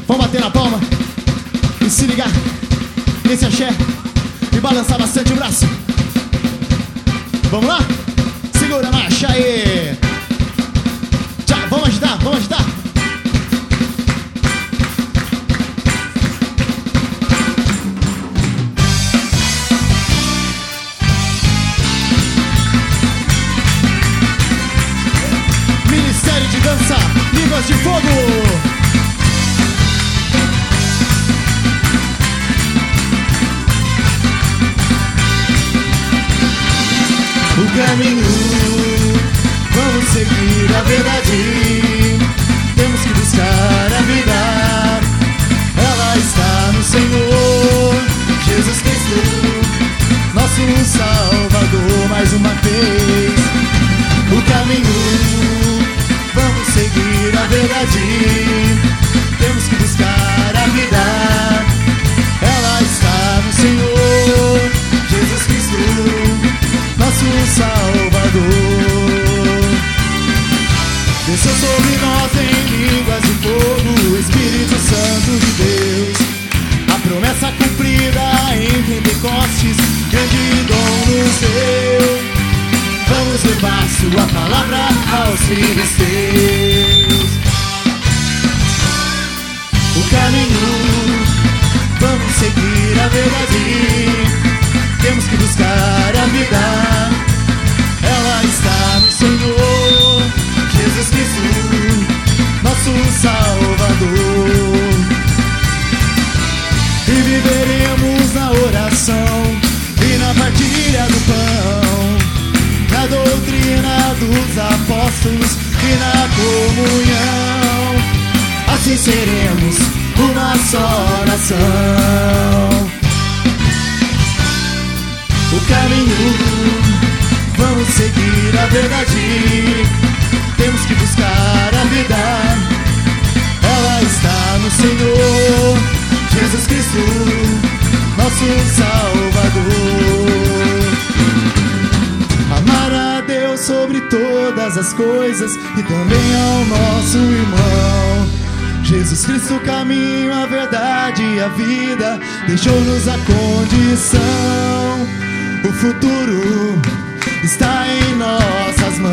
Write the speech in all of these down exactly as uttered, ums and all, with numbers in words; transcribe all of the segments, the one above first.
Vamos bater na palma e se ligar nesse axé e balançar bastante o braço. Vamos lá? Segura a marcha aí. Tchau, vamos agitar, vamos agitar. Ministério de Dança, Línguas de Fogo. O caminho, vamos seguir a verdade. Temos que buscar a vida. Ela está no Senhor Jesus Cristo, nosso Salvador. Mais uma vez. O caminho, vamos seguir a verdade. Temos que buscar a vida. Ela está no Senhor Jesus Cristo, nosso Salvador. Desceu sobre nós em línguas de fogo, o Espírito Santo de Deus. A promessa cumprida em Pentecostes, grande dom nos deu. Vamos levar sua palavra aos filhos teus. O caminho, vamos seguir a verdade. Temos que buscar a vida. Ela está no Senhor Jesus Cristo, nosso Salvador. E viveremos na oração e na partilha do pão, na doutrina dos apóstolos e na comunhão. Assim seremos uma só nação. O caminho, vamos seguir a verdade. Temos que buscar a vida. Ela está no Senhor Jesus Cristo, nosso Salvador. Amar a Deus sobre todas as coisas e também ao nosso irmão. Jesus Cristo, o caminho, a verdade e a vida, deixou-nos a condição. O futuro está em nossas mãos.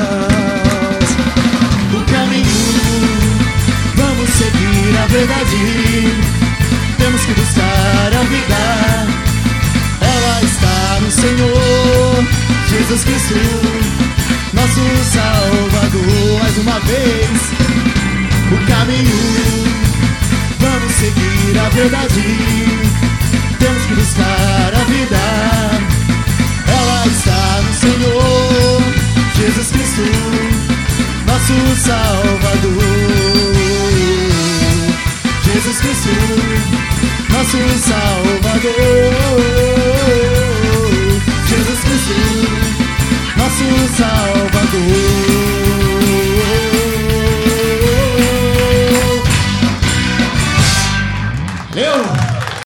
O caminho, vamos seguir a verdade. Temos que buscar a vida. Ela está no Senhor Jesus Cristo, nosso Salvador. Mais uma vez. O caminho, vamos seguir a verdade. Temos que buscar a vida. Ela está no Senhor Jesus Cristo, nosso Salvador. Jesus Cristo, nosso Salvador. Jesus Cristo, nosso Salvador.